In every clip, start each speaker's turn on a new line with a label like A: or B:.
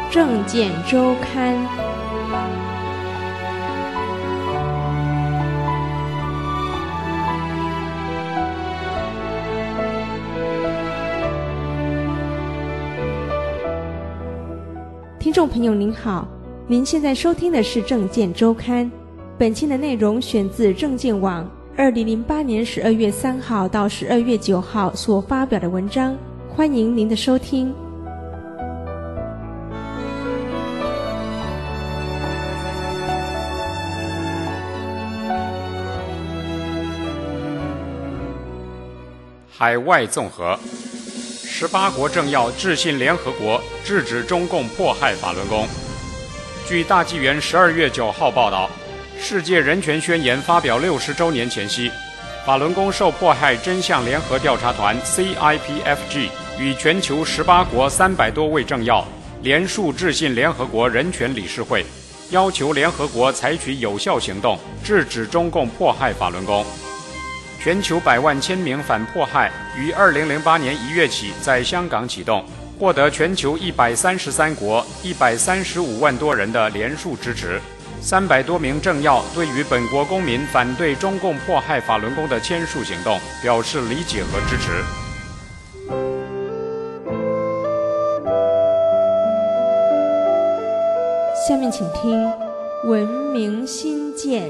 A: 政见周刊》。听众朋友您好，您现在收听的是《政见周刊》，本期的内容选自政见网2008年12月3号到12月9号所发表的文章，欢迎您的收听。
B: 海外综合，18国政要致信联合国，制止中共迫害法轮功。据大纪元12月9号报道，世界人权宣言发表60周年前夕，法轮功受迫害真相联合调查团 CIPFG 与全球18国300多位政要联署致信联合国人权理事会，要求联合国采取有效行动，制止中共迫害法轮功。全球100万签名反迫害于2008年1月起在香港启动，获得全球133国135万多人的联署支持。300多名政要对于本国公民反对中共迫害法轮功的签署行动表示理解和支持。
A: 下面请听文明新建。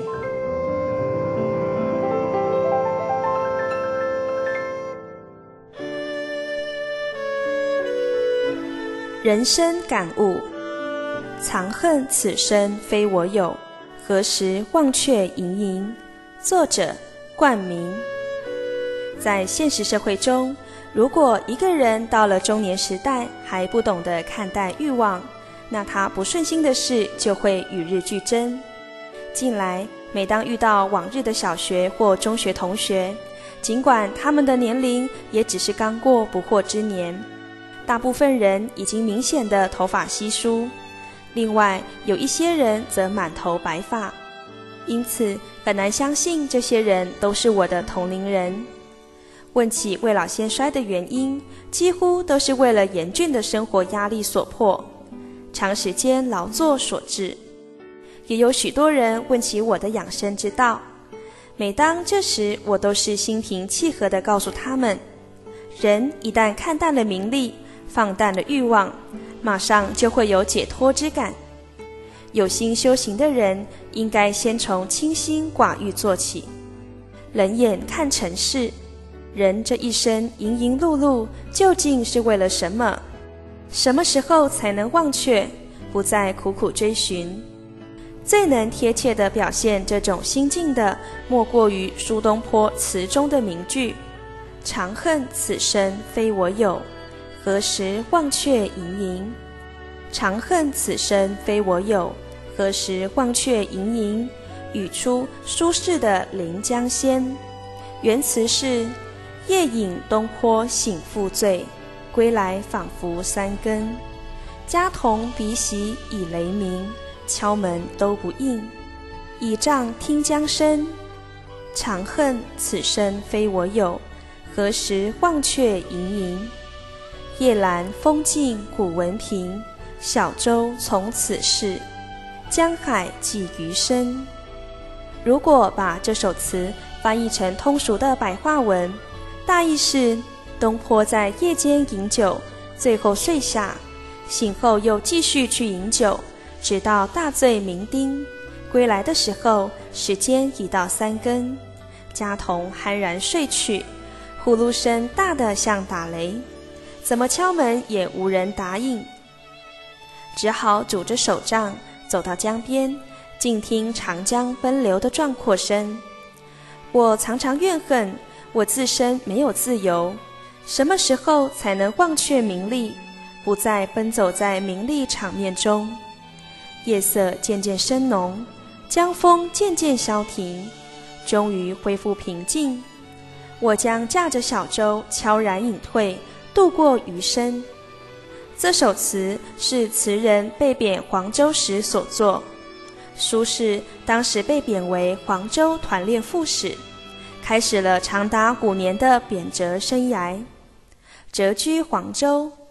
C: 人生感悟：藏恨此生非我有，何时忘却营营。作者：冠名。在现实社会中，如果一个人到了中年时代还不懂得看待欲望，那他不顺心的事就会与日俱增。近来，每当遇到往日的小学或中学同学，尽管他们的年龄也只是刚过不惑之年，大部分人已经明显的头发稀疏，另外有一些人则满头白发，因此很难相信这些人都是我的同龄人。问起未老先衰的原因，几乎都是为了严峻的生活压力所迫，长时间劳作所致。也有许多人问起我的养生之道，每当这时，我都是心平气和地告诉他们，人一旦看淡了名利，放淡了欲望，马上就会有解脱之感。有心修行的人，应该先从清心寡欲做起。冷眼看尘世，人这一生营营碌碌，究竟是为了什么？什么时候才能忘却，不再苦苦追寻？最能贴切地表现这种心境的，莫过于苏东坡词中的名句：长恨此生非我有，何时忘却营营。长恨此生非我有，何时忘却营营。语出苏轼的《临江仙》，原词是：夜饮东坡醒复醉，归来仿佛3更。家童鼻息已雷鸣，敲门都不应。倚杖听江声，长恨此生非我有，何时忘却营营。夜阑风静古文平，小舟从此逝，江海寄余生。如果把这首词翻译成通俗的白话文，大意是东坡在夜间饮酒，最后睡下，醒后又继续去饮酒，直到大醉酩酊，归来的时候时间已到3更，家童酣然睡去，呼噜声大得像打雷，怎么敲门也无人答应，只好拄着手杖走到江边，静听长江奔流的壮阔声。我常常怨恨我自身没有自由，什么时候才能忘却名利，不再奔走在名利场面中？夜色渐渐深浓，江风渐渐消停，终于恢复平静。我将驾着小舟悄然隐退，度过余生。这首词是词人被贬黄州时所作。苏轼当时被贬为黄州团练副使，开始了长达5年的贬谪生涯。谪居黄州，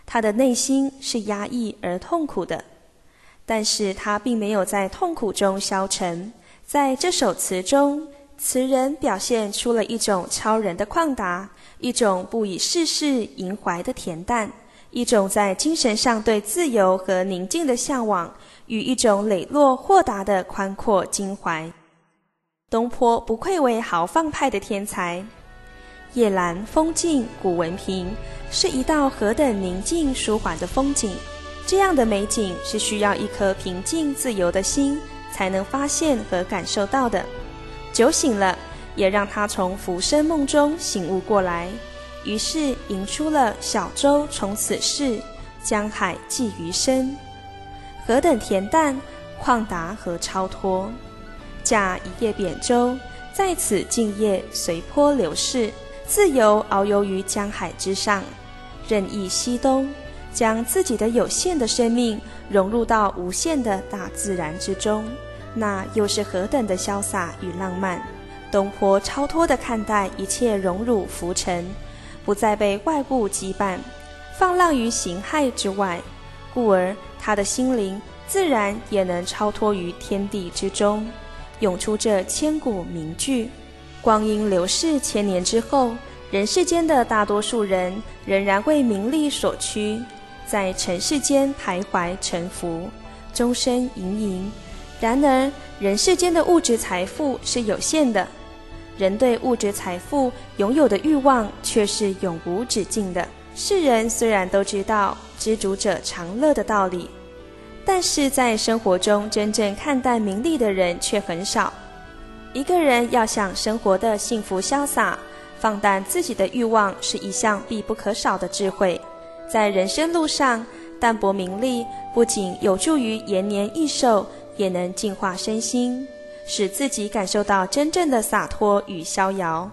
C: 他的内心是压抑而痛苦的。但是他并没有在痛苦中消沉，在这首词中，词人表现出了一种超人的旷达，一种不以世事萦怀的恬淡，一种在精神上对自由和宁静的向往，与一种磊落豁达的宽阔襟怀。东坡不愧为豪放派的天才。夜阑风静古文平是一道何等宁静舒缓的风景，这样的美景是需要一颗平静自由的心才能发现和感受到的。酒醒了，也让他从浮生梦中醒悟过来，于是吟出了小舟从此逝，江海寄余生。何等恬淡、旷达和超脱！驾一叶扁舟，在此静夜随波流逝，自由遨游于江海之上，任意西东，将自己的有限的生命融入到无限的大自然之中，那又是何等的潇洒与浪漫！东坡超脱地看待一切荣辱浮沉，不再被外物羁绊，放浪于形骸之外，故而他的心灵自然也能超脱于天地之中，涌出这千古名句。光阴流逝千年之后，人世间的大多数人仍然为名利所驱，在尘世间徘徊沉浮，终身营营。然而人世间的物质财富是有限的，人对物质财富拥有的欲望却是永无止境的。世人虽然都知道知足者常乐的道理，但是在生活中真正看淡名利的人却很少。一个人要想生活的幸福潇洒，放淡自己的欲望是一项必不可少的智慧。在人生路上，淡泊名利不仅有助于延年益寿，也能净化身心，使自己感受到真正的洒脱与逍遥。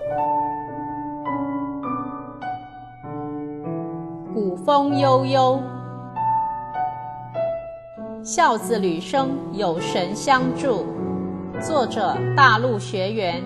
D: 古风悠悠，孝子吕生有神相助。作者大陆学员。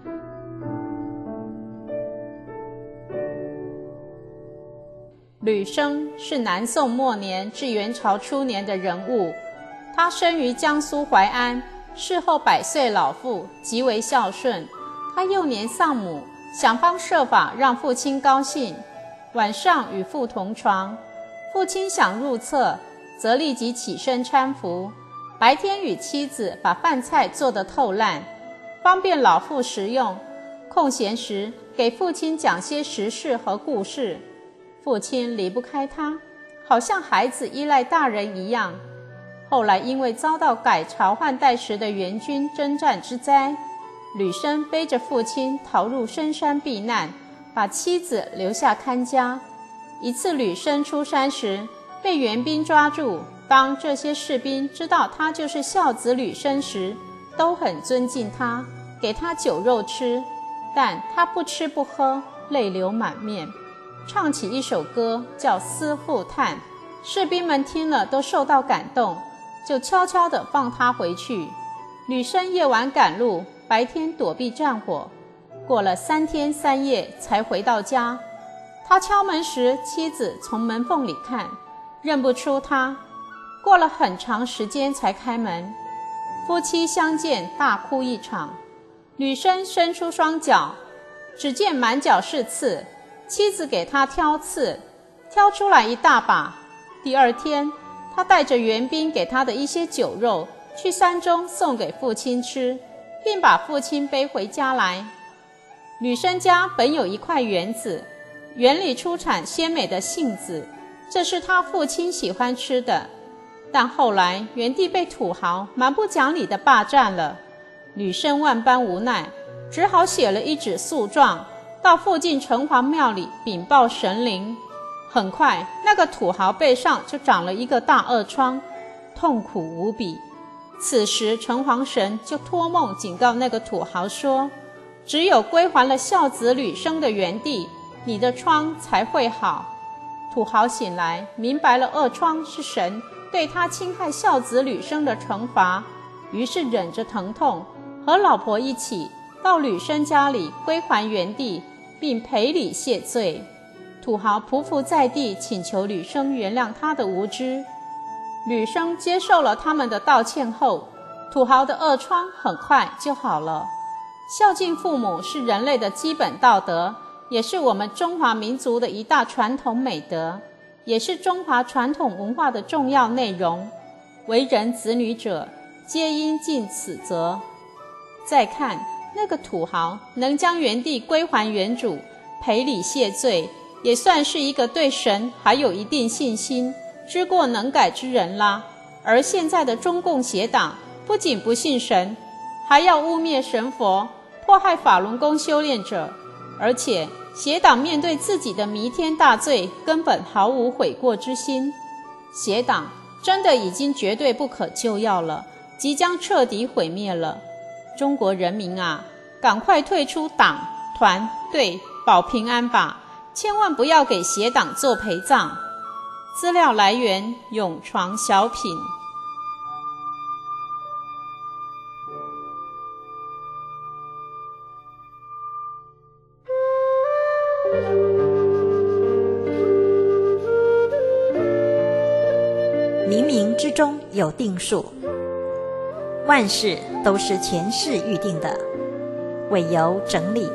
D: 吕生是南宋末年至元朝初年的人物，他生于江苏淮安，事后100岁老妇，极为孝顺。他幼年丧母，想方设法让父亲高兴，晚上与父同床，父亲想入厕，则立即起身搀扶。白天与妻子把饭菜做得透烂，方便老妇食用。空闲时给父亲讲些时事和故事，父亲离不开他，好像孩子依赖大人一样。后来因为遭到改朝换代时的元军征战之灾，吕生背着父亲逃入深山避难，把妻子留下看家。一次吕生出山时被援兵抓住，当这些士兵知道他就是孝子吕生时，都很尊敬他，给他酒肉吃，但他不吃不喝，泪流满面，唱起一首歌叫《思妇叹》。士兵们听了都受到感动，就悄悄地放他回去。吕生夜晚赶路，白天躲避战火，过了3天3夜才回到家。他敲门时，妻子从门缝里看，认不出他，过了很长时间才开门。夫妻相见，大哭一场。吕生伸出双脚，只见满脚是刺，妻子给他挑刺，挑出来一大把。第二天，他带着援兵给他的一些酒肉去山中送给父亲吃，并把父亲背回家来。吕生家本有一块园子，园里出产鲜美的杏子，这是他父亲喜欢吃的。但后来园地被土豪蛮不讲理地霸占了，吕生万般无奈，只好写了一纸诉状，到附近城隍庙里禀报神灵。很快那个土豪背上就长了一个大恶疮，痛苦无比。此时城隍神就托梦警告那个土豪说，只有归还了孝子吕生的原地，你的疮才会好。土豪醒来，明白了恶疮是神对他侵害孝子吕生的惩罚，于是忍着疼痛，和老婆一起到吕生家里归还原地，并赔礼谢罪。 土豪匍匐在地，请求吕生原谅他的无知。吕生接受了他们的道歉后，土豪的恶疮很快就好了。孝敬父母是人类的基本道德，也是我们中华民族的一大传统美德，也是中华传统文化的重要内容。为人子女者，皆应尽此责。再看那个土豪能将原地归还原主，赔礼谢罪，也算是一个对神还有一定信心、知过能改之人啦。而现在的中共邪党不仅不信神，还要污蔑神佛，迫害法轮功修炼者，而且邪党面对自己的弥天大罪，根本毫无悔过之心。邪党真的已经绝对不可救药了，即将彻底毁灭了。中国人民啊，赶快退出党、团、队，保平安吧，千万不要给邪党做陪葬。资料来源：永床小品。
E: 冥冥之中有定数，万事都是前世预定的，委由整理。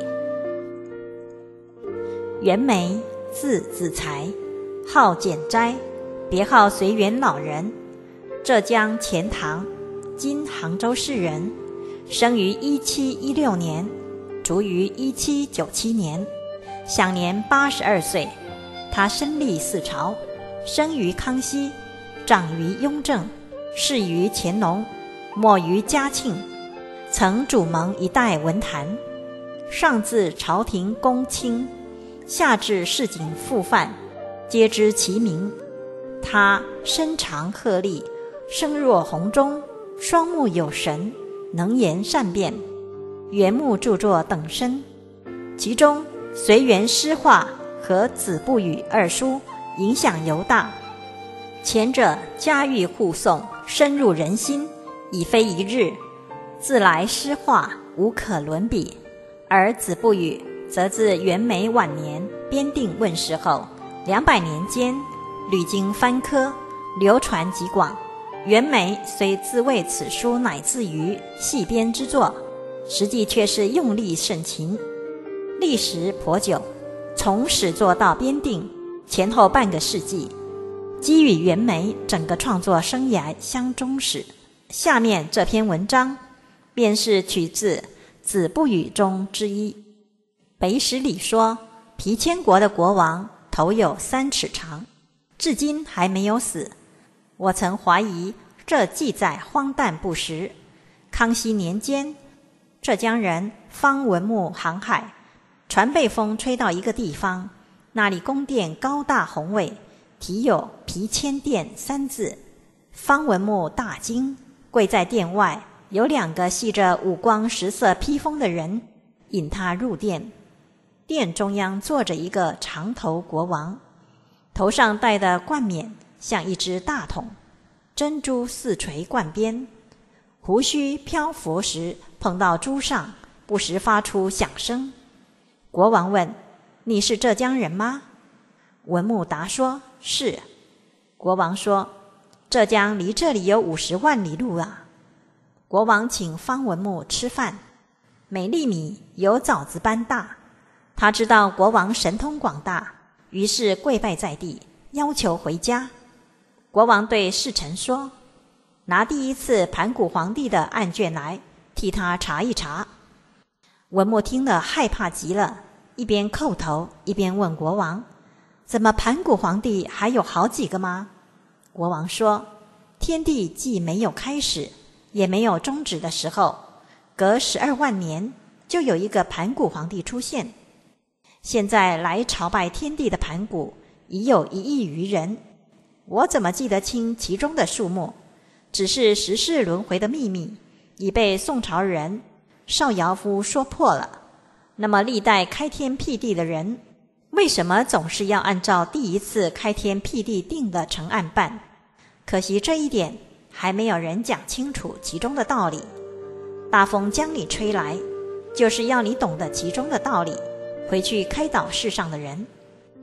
E: 袁枚，字子才，号简斋，别号随园老人，浙江钱塘（今杭州市）人，生于1716年，卒于1797年，享年82岁。他身历四朝，生于康熙，长于雍正，仕于乾隆，没于嘉庆，曾主蒙一代文坛，上至朝廷公卿，下至市井妇范，皆知其名。他身长鹤立，声若洪钟，双目有神，能言善辩，原目著作等身，其中随园诗话和子不语二书影响尤大。前者家喻户颂，深入人心，已非一日，自来诗话无可伦比。而子不语则自袁枚晚年编定问世后200年间屡经翻科，流传极广。袁枚虽自谓此书乃自于细编之作，实际却是用力甚勤，历时颇久，从始作到编定前后半个世纪，基与袁枚整个创作生涯相忠实。下面这篇文章便是取自子不语中之一。北史里说，皮谦国的国王头有3尺长，至今还没有死。我曾怀疑这记载荒诞不实。康熙年间，浙江人方文穆航海，船被风吹到一个地方，那里宫殿高大宏伟，题有皮谦殿3字。方文穆大惊，跪在殿外，有2个系着五光十色披风的人引他入殿。殿中央坐着一个长头国王，头上戴的冠冕像一只大桶，珍珠4垂冠边，胡须漂浮时碰到珠上，不时发出响声。国王问：“你是浙江人吗？”文穆答说：“是。”国王说：“浙江离这里有50万里路啊。”国王请方文穆吃饭，每粒米有枣子般大。他知道国王神通广大，于是跪拜在地，要求回家。国王对侍臣说：“拿第一次盘古皇帝的案卷来，替他查一查。”文穆听了害怕极了，一边叩头一边问国王：“怎么盘古皇帝还有好几个吗？”国王说：“天地既没有开始，也没有终止的时候，隔12万年就有一个盘古皇帝出现。现在来朝拜天地的盘古已有1亿余人，我怎么记得清其中的数目？只是时世轮回的秘密已被宋朝人邵尧夫说破了。那么历代开天辟地的人，为什么总是要按照第一次开天辟地定的成案办？可惜这一点还没有人讲清楚其中的道理。大风将你吹来，就是要你懂得其中的道理，回去开导世上的人。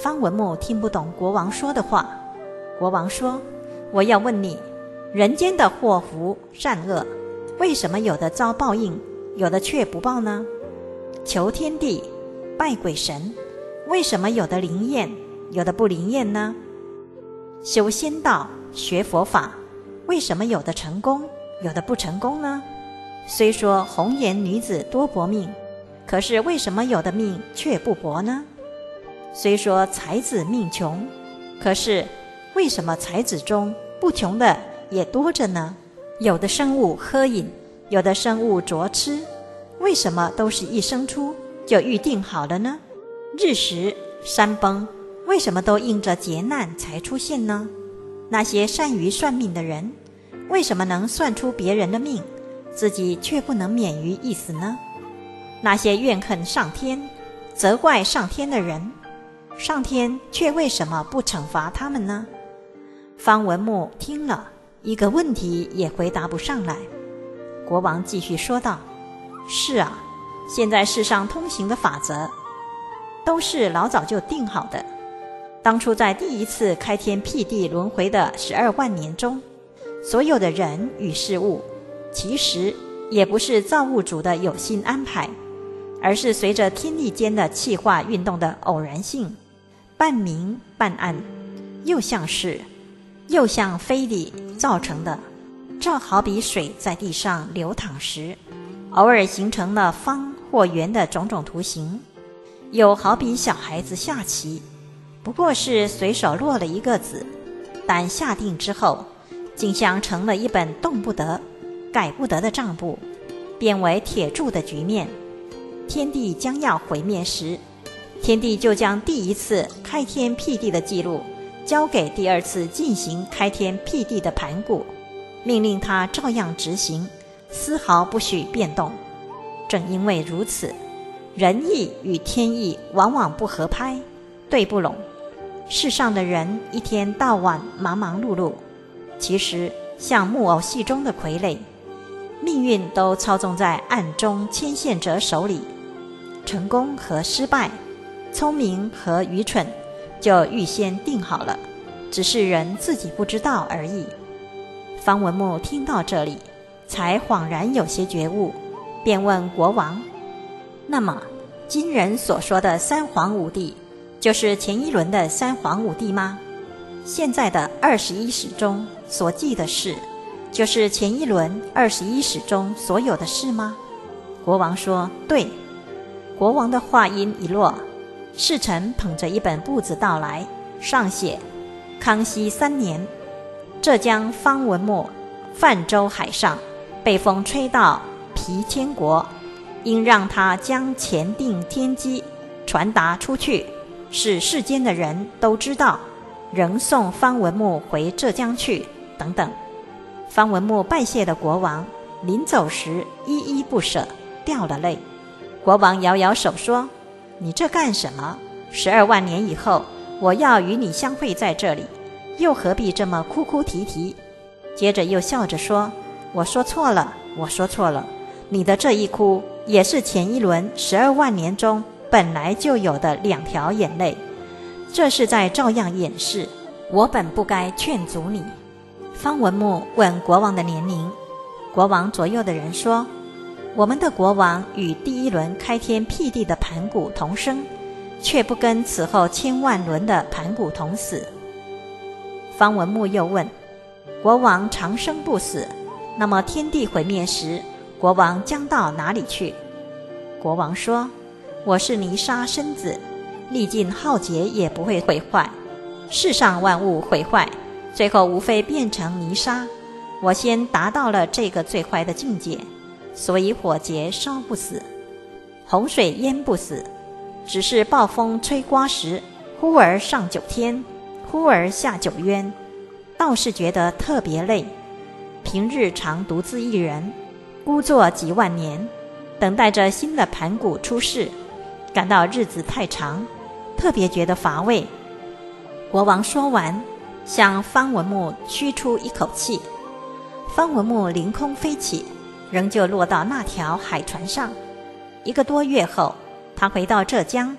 E: 方文木听不懂国王说的话。国王说：我要问你，人间的祸福善恶，为什么有的遭报应，有的却不报呢？求天地，拜鬼神，为什么有的灵验，有的不灵验呢？修仙道，学佛法，为什么有的成功，有的不成功呢？虽说红颜女子多薄命，可是为什么有的命却不薄呢？虽说才子命穷，可是为什么才子中不穷的也多着呢？有的生物喝饮，有的生物啄吃，为什么都是一生出就预定好了呢？日食山崩，为什么都因着劫难才出现呢？那些善于算命的人，为什么能算出别人的命，自己却不能免于一死呢？那些怨恨上天，责怪上天的人，上天却为什么不惩罚他们呢？方文木听了，一个问题也回答不上来。国王继续说道：是啊，现在世上通行的法则都是老早就定好的。当初在第一次开天辟地轮回的12万年中，所有的人与事物其实也不是造物主的有心安排，而是随着天地间的气化运动的偶然性，半明半暗，又像是又像非礼造成的。这好比水在地上流淌时，偶尔形成了方或圆的种种图形，又好比小孩子下棋，不过是随手落了一个子，但下定之后，竟像成了一本动不得、改不得的账簿，变为铁铸的局面。天地将要毁灭时，天帝就将第一次开天辟地的记录交给第二次进行开天辟地的盘古，命令他照样执行，丝毫不许变动。正因为如此，人意与天意往往不合拍，对不拢。世上的人一天到晚忙忙碌碌，其实像木偶戏中的傀儡，命运都操纵在暗中牵线者手里。成功和失败，聪明和愚蠢，就预先定好了，只是人自己不知道而已。方文木听到这里，才恍然有些觉悟，便问国王：那么今人所说的三皇五帝，就是前一轮的三皇五帝吗？现在的21史中所记的事，就是前一轮21史中所有的事吗？国王说：对。国王的话音一落，侍臣捧着一本簿子到来，上写：康熙3年，浙江方文木泛舟海上，被风吹到皮千国，应让他将前定天机传达出去，使世间的人都知道，仍送方文木回浙江去，等等。方文木拜谢了国王，临走时依依不舍，掉了泪。国王摇摇手说：你这干什么？12万年以后，我要与你相会在这里，又何必这么哭哭啼啼？接着又笑着说：我说错了，我说错了，你的这一哭，也是前一轮12万年中本来就有的2条眼泪，这是在照样掩饰，我本不该劝阻你。方文木问国王的年龄，国王左右的人说：我们的国王与第一轮开天辟地的盘古同生，却不跟此后千万轮的盘古同死。方文木又问：国王长生不死，那么天地毁灭时，国王将到哪里去？国王说：我是泥沙身子，历尽浩劫也不会毁坏，世上万物毁坏，最后无非变成泥沙。我先达到了这个最坏的境界，所以火劫烧不死，洪水淹不死，只是暴风吹刮时，忽而上9天，忽而下9渊，倒是觉得特别累。平日常独自一人，孤坐几万年，等待着新的盘古出世，感到日子太长，特别觉得乏味。国王说完，向方文木吁出一口气，方文木凌空飞起，仍旧落到那条海船上。1个多月后，他回到浙江，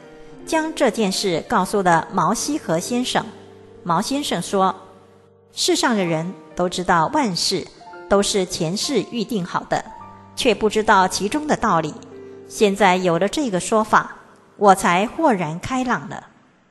E: 将这件事告诉了毛希和先生。毛先生说，世上的人都知道万事都是前世预定好的，却不知道其中的道理。现在有了这个说法，我才豁然开朗了。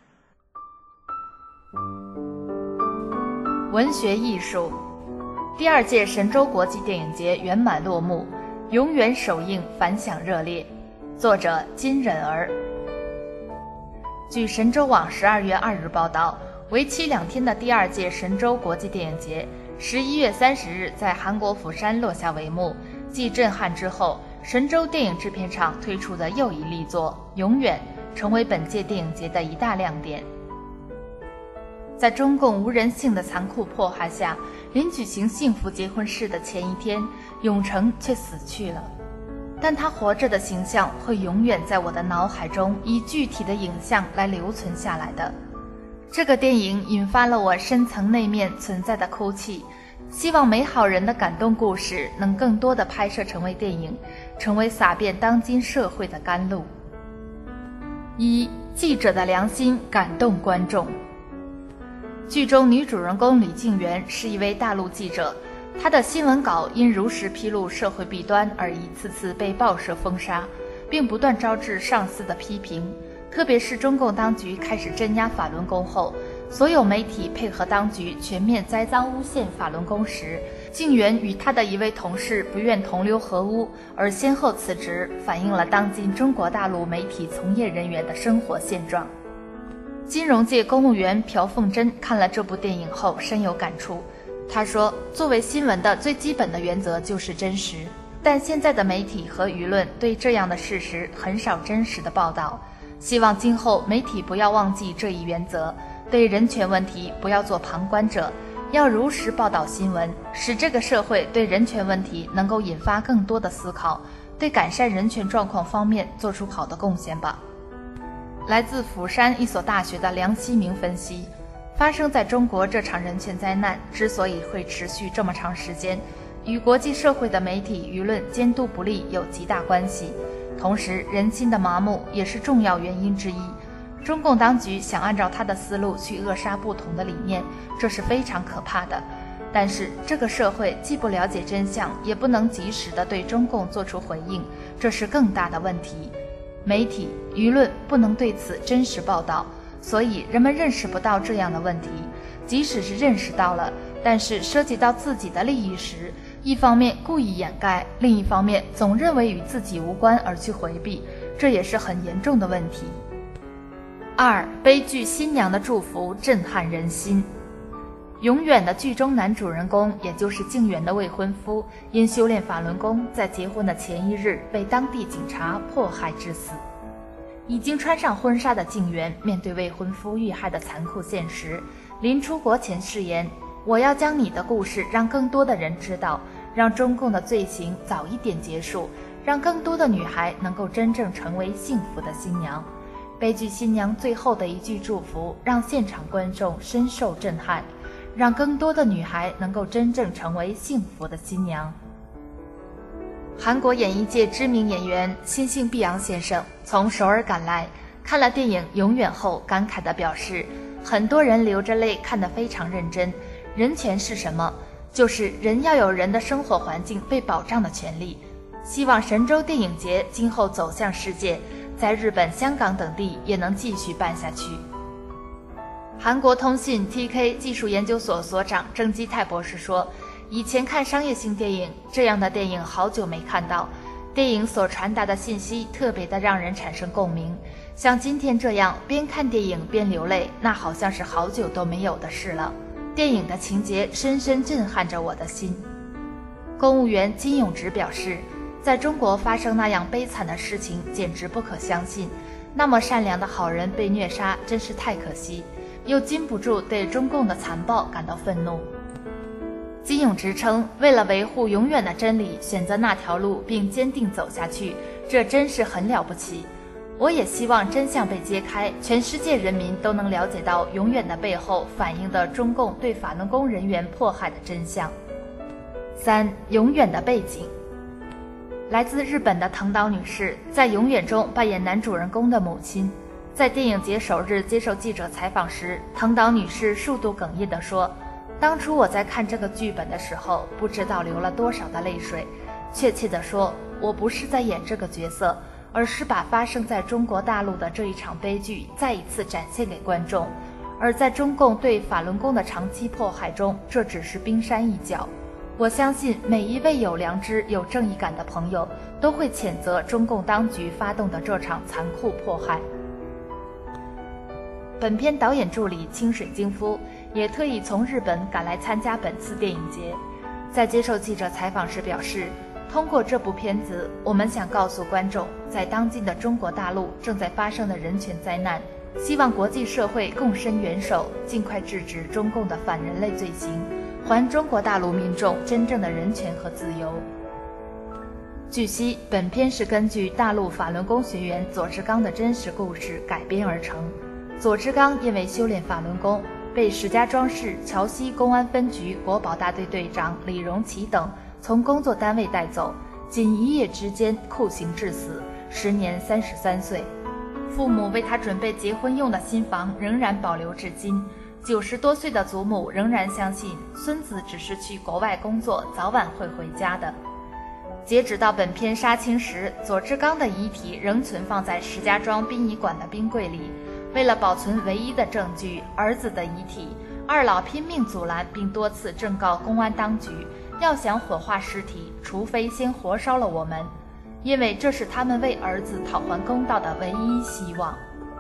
F: 文学艺术，第2届神州国际电影节圆满落幕，永远首映反响热烈。作者金忍儿。据神州网12月2日报道，为期2天的第2届神州国际电影节11月30日在韩国釜山落下帷幕。继震撼之后，神州电影制片厂推出的又一力作《永远》成为本届电影节的一大亮点。在中共无人性的残酷迫害下，临举行幸福结婚式的前一天，永成却死去了。但他活着的形象会永远在我的脑海中以具体的影像来留存下来的。这个电影引发了我深层内面存在的哭泣，希望美好人的感动故事能更多地拍摄成为电影，成为洒遍当今社会的甘露。1. 记者的良心感动观众。剧中女主人公李静媛是一位大陆记者，她的新闻稿因如实披露社会弊端而一次次被报社封杀，并不断招致上司的批评。特别是中共当局开始镇压法轮功后，所有媒体配合当局全面栽赃诬陷法轮功时，静媛与她的一位同事不愿同流合污而先后辞职，反映了当今中国大陆媒体从业人员的生活现状。金融界公务员朴凤珍看了这部电影后深有感触，他说，作为新闻的最基本的原则就是真实，但现在的媒体和舆论对这样的事实很少真实的报道，希望今后媒体不要忘记这一原则，对人权问题不要做旁观者，要如实报道新闻，使这个社会对人权问题能够引发更多的思考，对改善人权状况方面做出好的贡献吧。来自釜山一所大学的梁希明分析，发生在中国这场人权灾难之所以会持续这么长时间，与国际社会的媒体舆论监督不力有极大关系，同时人心的麻木也是重要原因之一。中共当局想按照他的思路去扼杀不同的理念，这是非常可怕的。但是这个社会既不了解真相，也不能及时地对中共做出回应，这是更大的问题。媒体舆论不能对此真实报道，所以人们认识不到这样的问题，即使是认识到了，但是涉及到自己的利益时，一方面故意掩盖，另一方面总认为与自己无关而去回避，这也是很严重的问题。2. 悲剧新娘的祝福震撼人心。永远的剧中男主人公，也就是静媛的未婚夫，因修炼法轮功，在结婚的前一日被当地警察迫害致死。已经穿上婚纱的静媛面对未婚夫遇害的残酷现实，临出国前誓言，我要将你的故事让更多的人知道，让中共的罪行早一点结束，让更多的女孩能够真正成为幸福的新娘。悲剧新娘最后的一句祝福让现场观众深受震撼，让更多的女孩能够真正成为幸福的新娘。韩国演艺界知名演员新兴碧昂先生从首尔赶来，看了电影《永远》后感慨地表示，很多人流着泪看得非常认真。人权是什么？就是人要有人的生活环境被保障的权利。希望神州电影节今后走向世界，在日本、香港等地也能继续办下去。韩国通信 TK 技术研究所所长郑基泰博士说，以前看商业性电影，这样的电影好久没看到，电影所传达的信息特别的让人产生共鸣，像今天这样边看电影边流泪，那好像是好久都没有的事了。电影的情节深深震撼着我的心。公务员金永植表示，在中国发生那样悲惨的事情简直不可相信，那么善良的好人被虐杀，真是太可惜，又禁不住对中共的残暴感到愤怒。金永植称，为了维护永远的真理，选择那条路并坚定走下去，这真是很了不起。我也希望真相被揭开，全世界人民都能了解到永远的背后反映的中共对法轮功人员迫害的真相。3. 永远的背景。来自日本的藤岛女士在《永远》中扮演男主人公的母亲， 在电影节首日接受记者采访时，藤岛女士数度哽咽地说，当初我在看这个剧本的时候，不知道流了多少的泪水。确切地说，我不是在演这个角色，而是把发生在中国大陆的这一场悲剧再一次展现给观众。而在中共对法轮功的长期迫害中，这只是冰山一角。我相信每一位有良知、有正义感的朋友都会谴责中共当局发动的这场残酷迫害。本片导演助理清水京夫也特意从日本赶来参加本次电影节，在接受记者采访时表示，通过这部片子，我们想告诉观众，在当今的中国大陆正在发生的人权灾难，希望国际社会共伸援手，尽快制止中共的反人类罪行，还中国大陆民众真正的人权和自由。据悉，本片是根据大陆法轮功学员左志刚的真实故事改编而成。左志刚因为修炼法轮功，被石家庄市桥西公安分局国保大队队长李荣奇等从工作单位带走，仅一夜之间酷刑致死，时年33岁。父母为他准备结婚用的新房仍然保留至今。90多岁的祖母仍然相信孙子只是去国外工作，早晚会回家的。截止到本片杀青时，左志刚的遗体仍存放在石家庄殡仪馆的冰柜里。为了保存唯一的证据，儿子的遗体，二老拼命阻拦，并多次正告公安当局，要想火化尸体，除非先活烧了我们，因为这是他们为儿子讨还公道的唯一希望。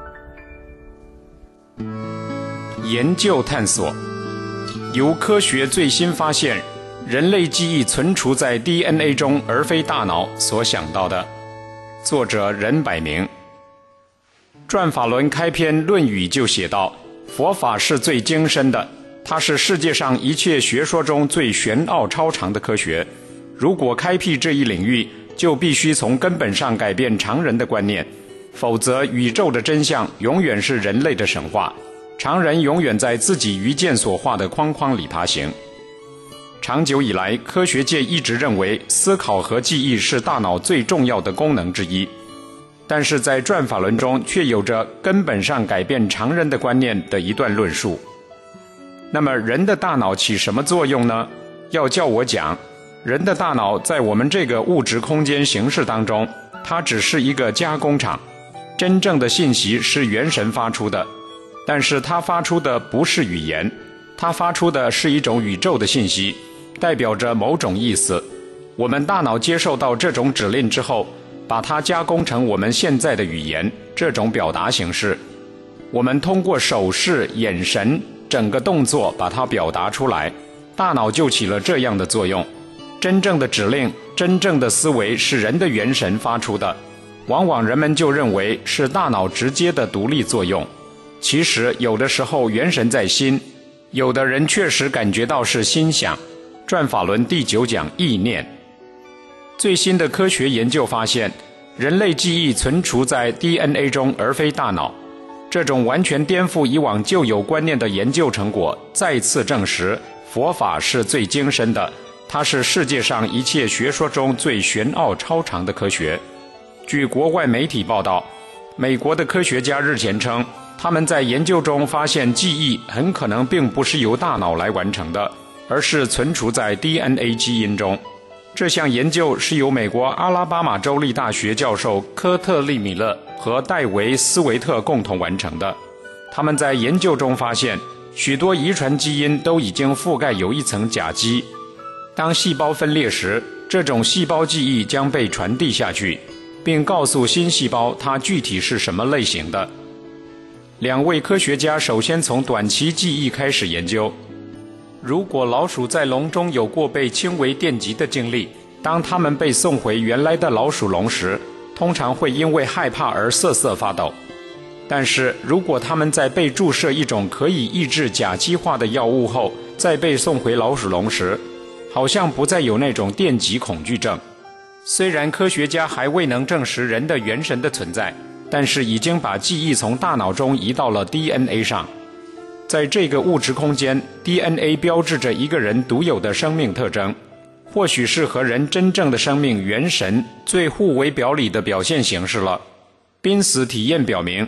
B: 研究探索，由科学最新发现，人类记忆存储在 DNA 中，而非大脑所想到的。作者任百明。转法轮开篇《论语》就写道，佛法是最精深的，它是世界上一切学说中最玄奥超长的科学。如果开辟这一领域，就必须从根本上改变常人的观念，否则宇宙的真相永远是人类的神话，常人永远在自己愚见所化的框框里爬行。长久以来，科学界一直认为思考和记忆是大脑最重要的功能之一，但是在转法轮中却有着根本上改变常人的观念的一段论述。那么人的大脑起什么作用呢？要叫我讲，人的大脑在我们这个物质空间形式当中，它只是一个加工厂，真正的信息是元神发出的，但是它发出的不是语言，它发出的是一种宇宙的信息，代表着某种意思。我们大脑接受到这种指令之后，把它加工成我们现在的语言，这种表达形式。我们通过手势、眼神、整个动作把它表达出来，大脑就起了这样的作用。真正的指令、真正的思维是人的元神发出的，往往人们就认为是大脑直接的独立作用。其实有的时候元神在心，有的人确实感觉到是心想。转法轮第9讲意念。最新的科学研究发现，人类记忆存储在 DNA 中，而非大脑。这种完全颠覆以往旧有观念的研究成果，再次证实佛法是最精深的，它是世界上一切学说中最玄奥超长的科学。据国外媒体报道，美国的科学家日前称，他们在研究中发现记忆很可能并不是由大脑来完成的，而是存储在 DNA 基因中。这项研究是由美国阿拉巴马州立大学教授科特利米勒和戴维斯维特共同完成的。他们在研究中发现，许多遗传基因都已经覆盖有一层甲基。当细胞分裂时，这种细胞记忆将被传递下去，并告诉新细胞它具体是什么类型的。两位科学家首先从短期记忆开始研究。如果老鼠在笼中有过被轻微电击的经历，当它们被送回原来的老鼠笼时，通常会因为害怕而瑟瑟发抖。但是如果它们在被注射一种可以抑制甲基化的药物后，再被送回老鼠笼时，好像不再有那种电击恐惧症。虽然科学家还未能证实人的元神的存在，但是已经把记忆从大脑中移到了 DNA 上。在这个物质空间， DNA 标志着一个人独有的生命特征，或许是和人真正的生命元神最互为表里的表现形式了。濒死体验表明，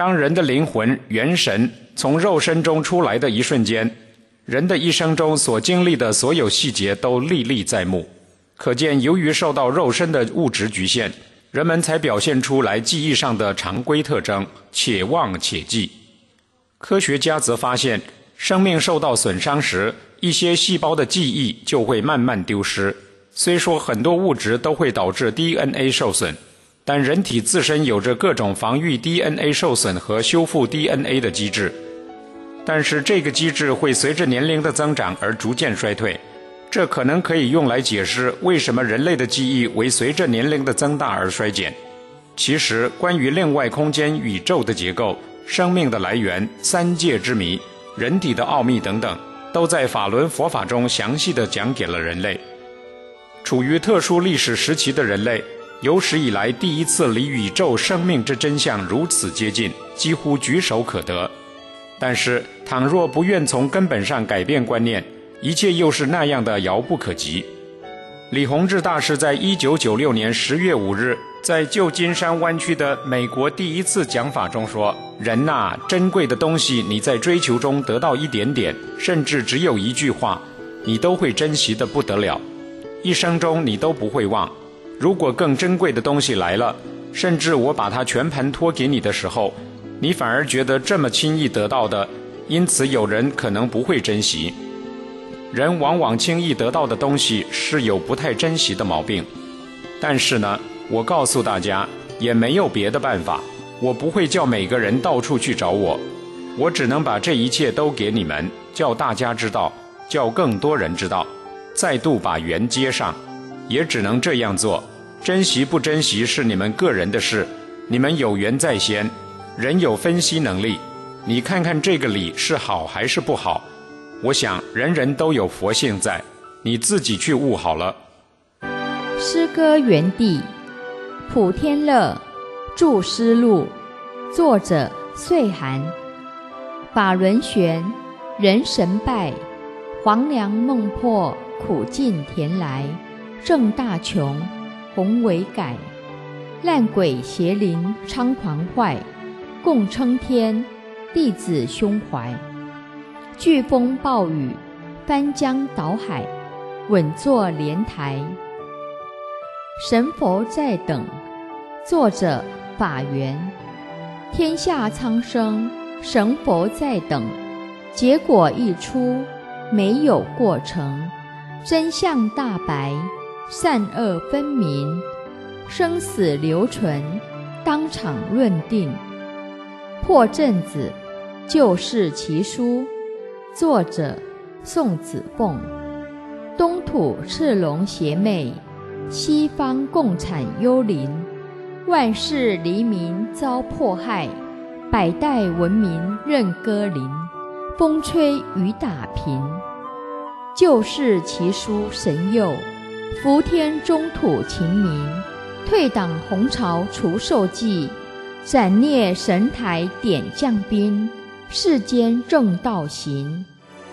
B: 当人的灵魂元神从肉身中出来的一瞬间，人的一生中所经历的所有细节都历历在目。可见由于受到肉身的物质局限，人们才表现出来记忆上的常规特征，且忘且记。科学家则发现，生命受到损伤时，一些细胞的记忆就会慢慢丢失。虽说很多物质都会导致 DNA 受损，但人体自身有着各种防御 DNA 受损和修复 DNA 的机制。但是这个机制会随着年龄的增长而逐渐衰退，这可能可以用来解释为什么人类的记忆为随着年龄的增大而衰减。其实关于另外空间、宇宙的结构、生命的来源、三界之谜、人体的奥秘等等，都在法轮佛法中详细地讲给了人类。处于特殊历史时期的人类，有史以来第一次离宇宙生命之真相如此接近，几乎举手可得。但是倘若不愿从根本上改变观念，一切又是那样的遥不可及。李洪志大师在1996年10月5日在旧金山湾区的美国第一次讲法中说，人呐，珍贵的东西你在追求中得到一点点，甚至只有一句话，你都会珍惜得不得了，一生中你都不会忘。如果更珍贵的东西来了，甚至我把它全盘托给你的时候，你反而觉得这么轻易得到的，因此有人可能不会珍惜。人往往轻易得到的东西是有不太珍惜的毛病。但是呢，我告诉大家，也没有别的办法，我不会叫每个人到处去找我，我只能把这一切都给你们，叫大家知道，叫更多人知道，再度把缘接上，也只能这样做。珍惜不珍惜是你们个人的事，你们有缘在先，人有分析能力，你看看这个理是好还是不好。我想人人都有佛性在，你自己去悟好了。
G: 诗歌原地，普天乐，著诗录，作者岁寒。法轮玄，人神拜，黄粱梦破，苦尽甜来，正大穷，宏伟改，烂鬼邪灵猖狂坏，共称天，弟子胸怀。飓风暴雨，翻江倒海，稳坐莲台。神佛在等，作者法源。天下苍生，神佛在等，结果一出，没有过程，真相大白，善恶分明，生死留存，当场论定。破阵子，救世奇书，作者宋子凤。东土赤龙邪魅，西方共产幽灵，万世黎民遭迫害，百代文明任割林，风吹雨打平。救世奇书神佑，福天中土勤民，退党红潮除兽迹，斩孽神台点将兵，世间正道行。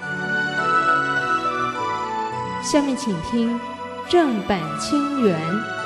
A: 下面请听正版清源。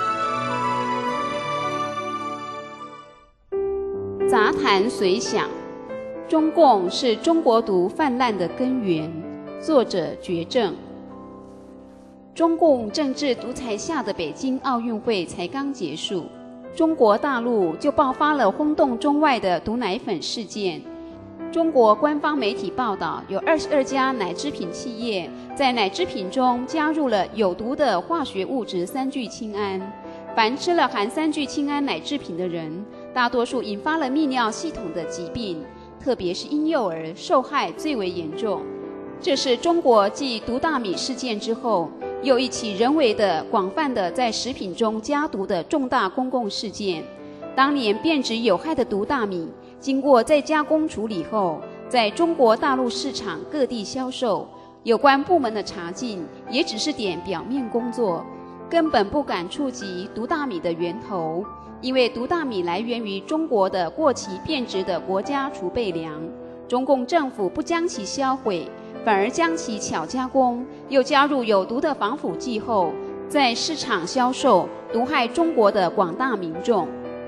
D: 杂谈随想，中共是中国毒泛滥的根源，作者觉正。中共政治独裁下的北京奥运会才刚结束，中国大陆就爆发了轰动中外的毒奶粉事件。中国官方媒体报道，有22家奶制品企业在奶制品中加入了有毒的化学物质3聚氰胺。凡吃了含3聚氰胺奶制品的人，大多数引发了泌尿系统的疾病，特别是婴幼儿受害最为严重。这是中国继毒大米事件之后，又一起人为的广泛的在食品中加毒的重大公共事件。当年变质有害的毒大米，经过再加工处理后，在中国大陆市场各地销售，有关部门的查禁也只是点表面工作，根本不敢触及毒大米的源头，因为毒大米来源于中国的过期变质的国家储备粮，中共政府不将其销毁，反而将其巧加工，又加入有毒的防腐剂后，在市场销售，毒害中国的广大民众。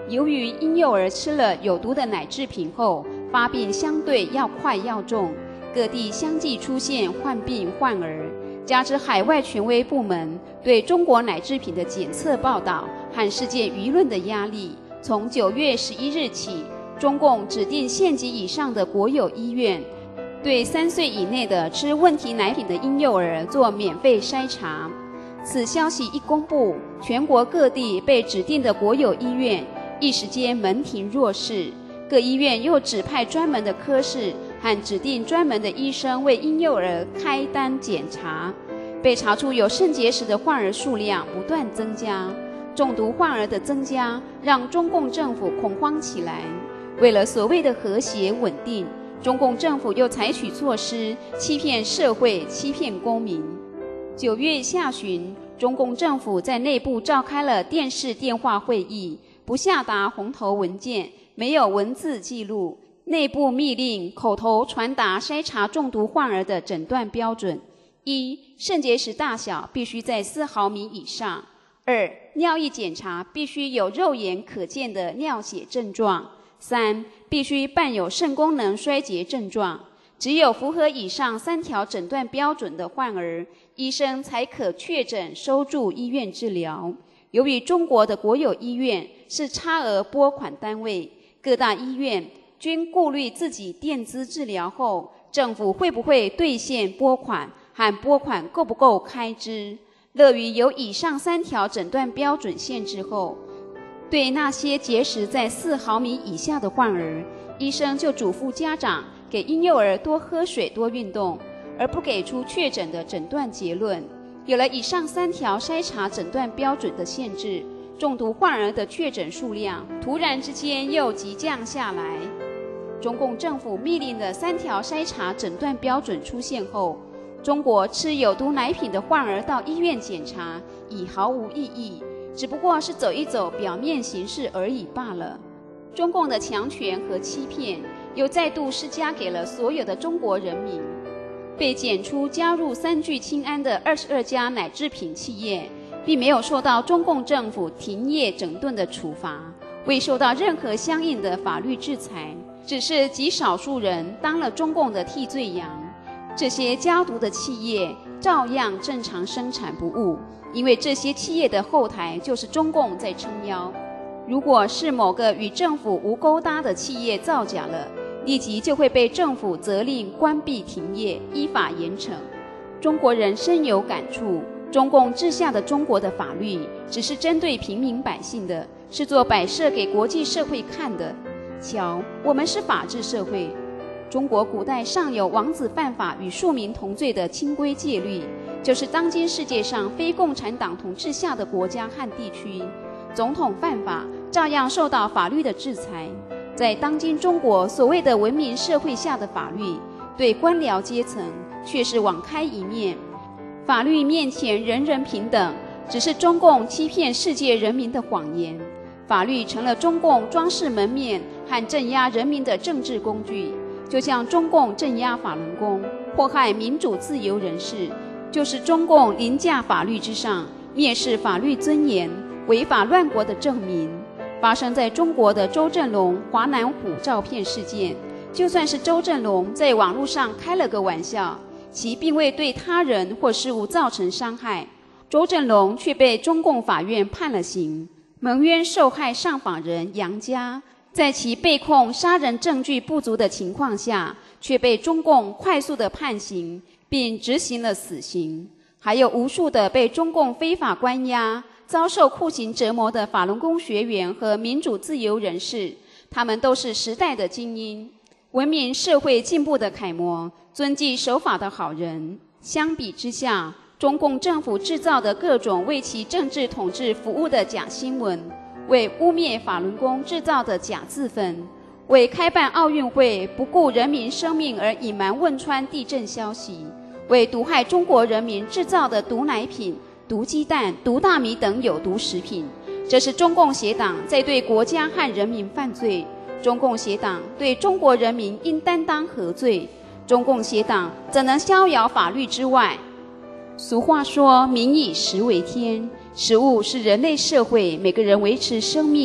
H: 由于婴幼儿吃了有毒的奶制品后，发病相对要快要重，各地相继出现患病患儿，加之海外权威部门对中国奶制品的检测报道和世界舆论的压力，从9月11日起，中共指定县级以上的国有医院对3岁以内的吃问题奶品的婴幼儿做免费筛查。此消息一公布，全国各地被指定的国有医院一时间门庭若市，各医院又指派专门的科室和指定专门的医生为婴幼儿开单检查，被查出有肾结石的患儿数量不断增加，中毒患儿的增加让中共政府恐慌起来。为了所谓的和谐稳定，中共政府又采取措施欺骗社会、欺骗公民。9月下旬，中共政府在内部召开了电视电话会议，不下达红头文件，没有文字记录，内部密令口头传达筛查中毒患儿的诊断标准： 1. 肾结石大小必须在4毫米以上； 2. 尿液检查必须有肉眼可见的尿血症状； 3. 必须伴有肾功能衰竭症状。只有符合以上3条诊断标准的患儿，医生才可确诊收住医院治疗。由于中国的国有医院是差额拨款单位，各大医院均顾虑自己垫资治疗后，政府会不会兑现拨款和拨款够不够开支，乐于有以上3条诊断标准限制后，对那些结石在4毫米以下的患儿，医生就嘱咐家长给婴幼儿多喝水、多运动，而不给出确诊的诊断结论。有了以上3条筛查诊断标准的限制，中毒患儿的确诊数量突然之间又急降下来。中共政府密令的3条筛查诊断标准出现后，中国吃有毒奶品的患儿到医院检查已毫无意义，只不过是走一走表面形式而已罢了。中共的强权和欺骗又再度施加给了所有的中国人民。被检出加入3聚氰胺的22家奶制品企业，并没有受到中共政府停业整顿的处罚，未受到任何相应的法律制裁，只是极少数人当了中共的替罪羊。这些加毒的企业照样正常生产不误，因为这些企业的后台就是中共在撑腰。如果是某个与政府无勾搭的企业造假了，立即就会被政府责令关闭停业，依法严惩。中国人深有感触，中共治下的中国的法律只是针对平民百姓的，是做摆设给国际社会看的。瞧，我们是法治社会。中国古代尚有王子犯法与庶民同罪的清规戒律，就是当今世界上非共产党统治下的国家和地区，总统犯法照样受到法律的制裁。在当今中国所谓的文明社会下的法律，对官僚阶层却是网开一面，法律面前人人平等，只是中共欺骗世界人民的谎言。法律成了中共装饰门面和镇压人民的政治工具，就像中共镇压法轮功、迫害民主自由人士，就是中共凌驾法律之上、蔑视法律尊严、违法乱国的证明。发生在中国的周振龙、华南虎照片事件，就算是周振龙在网络上开了个玩笑，其并未对他人或事物造成伤害，周振龙却被中共法院判了刑。蒙冤受害上访人杨家，在其被控杀人证据不足的情况下，却被中共快速的判刑，并执行了死刑。还有无数的被中共非法关押、遭受酷刑折磨的法轮功学员和民主自由人士，他们都是时代的精英，文明社会进步的楷模，遵纪守法的好人。相比之下，中共政府制造的各种为其政治统治服务的假新闻，为污蔑法轮功制造的假自焚，为开办奥运会不顾人民生命而隐瞒汶川地震消息，为毒害中国人民制造的毒奶品、毒鸡蛋、毒大米等有毒食品，这是中共邪党在对国家和人民犯罪。中共邪党对中国人民应担当何罪？中共邪党怎能逍遥法律之外？俗话说，民以食为天，食物是人类社会每个人维持生命、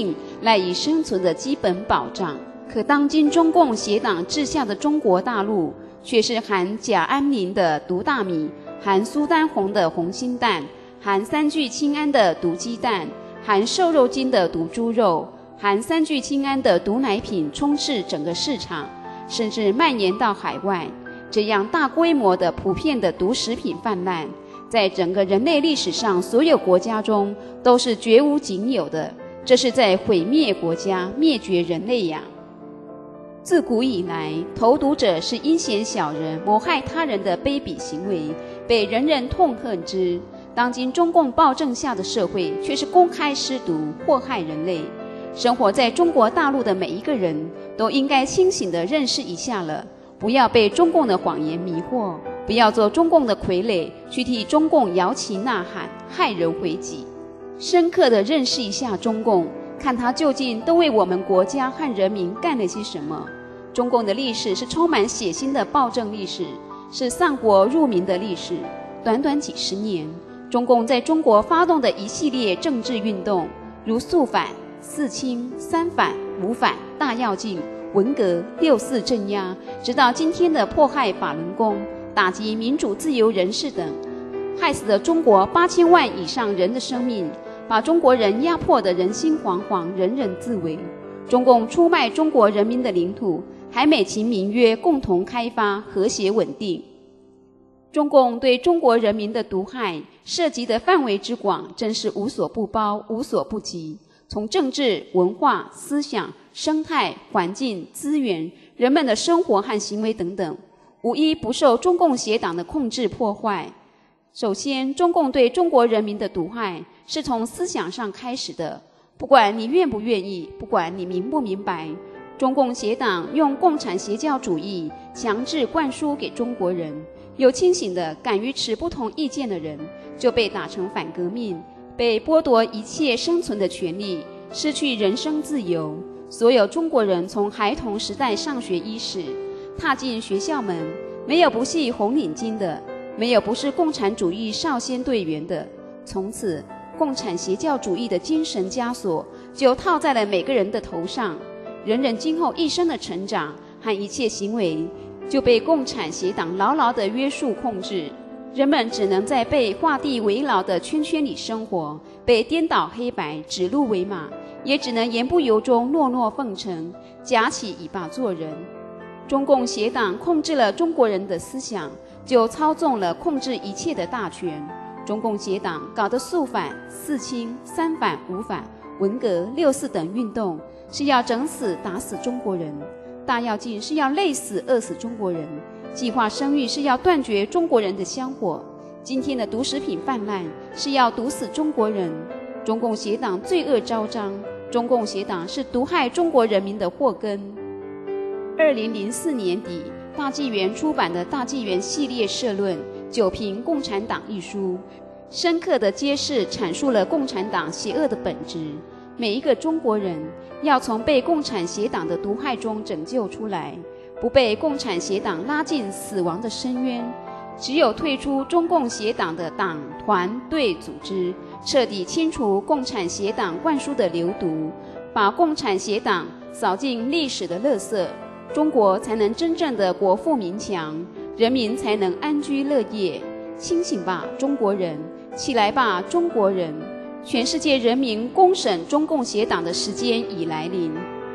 H: 赖以生存的基本保障。可当今中共协党治下的中国大陆，却是含甲胺磷的毒大米，含苏丹红的红心蛋，含3聚氰胺的毒鸡蛋，含瘦肉精的毒猪肉，含3聚氰胺的毒奶品充斥整个市场，甚至蔓延到海外。这样大规模的普遍的毒食品泛滥，在整个人类历史上所有国家中都是绝无仅有的，这是在毁灭国家、灭绝人类呀。自古以来，投毒者是阴险小人，谋害他人的卑鄙行为，被人人痛恨之。当今中共暴政下的社会，却是公开施毒，祸害人类。生活在中国大陆的每一个人都应该清醒地认识一下了，不要被中共的谎言迷惑，不要做中共的傀儡，去替中共摇旗呐喊，害人回己。深刻地认识一下中共，看他究竟都为我们国家和人民干了些什么。中共的历史是充满血腥的暴政历史，是丧国辱民的历史。短短几十年，中共在中国发动的一系列政治运动，如肃反、四清、三反、五反、大跃进、文革、六四镇压，直到今天的迫害法轮功、打击民主自由人士等，害死了中国8000万以上人的生命，把中国人压迫得人心惶惶，人人自危。中共出卖中国人民的领土，还美其名曰共同开发、和谐稳定。中共对中国人民的毒害涉及的范围之广，真是无所不包、无所不及。从政治、文化、思想、生态、环境、资源、人们的生活和行为等等，无一不受中共协党的控制破坏。首先，中共对中国人民的毒害是从思想上开始的，不管你愿不愿意，不管你明不明白，中共协党用共产邪教主义强制灌输给中国人，有清醒的敢于持不同意见的人就被打成反革命，被剥夺一切生存的权利，失去人身自由。所有中国人从孩童时代上学伊始，踏进学校门，没有不系红领巾的，没有不是共产主义少先队员的。从此，共产邪教主义的精神枷锁就套在了每个人的头上，人人今后一生的成长和一切行为就被共产邪党牢牢地约束控制。人们只能在被画地为牢的圈圈里生活，被颠倒黑白、指鹿为马，也只能言不由衷、诺诺奉承，夹起尾巴做人。中共邪党控制了中国人的思想，就操纵了控制一切的大权。中共邪党搞的肃反、四清、三反、五反、文革、六四等运动，是要整死打死中国人；大跃进是要累死饿死中国人；计划生育是要断绝中国人的香火；今天的毒食品泛滥是要毒死中国人。中共邪党罪恶昭彰，中共邪党是毒害中国人民的祸根。2004年底，大纪元出版的《大纪元系列社论》9评共产党一书，深刻地揭示阐述了共产党邪恶的本质。每一个中国人要从被共产邪党的毒害中拯救出来，不被共产邪党拉进死亡的深渊。只有退出中共邪党的党团队组织，彻底清除共产邪党灌输的流毒，把共产邪党扫进历史的垃圾，中国才能真正的国富民强，人民才能安居乐业。清醒吧，中国人！起来吧，中国人！全世界人民公审中共邪党的时间已来临。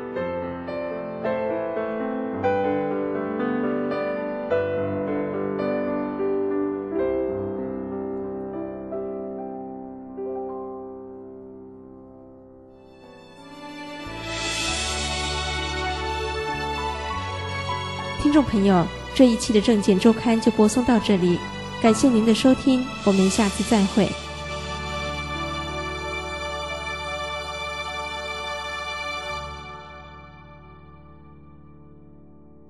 A: 听众朋友，这一期的政见周刊就播送到这里，感谢您的收听，我们下次再会。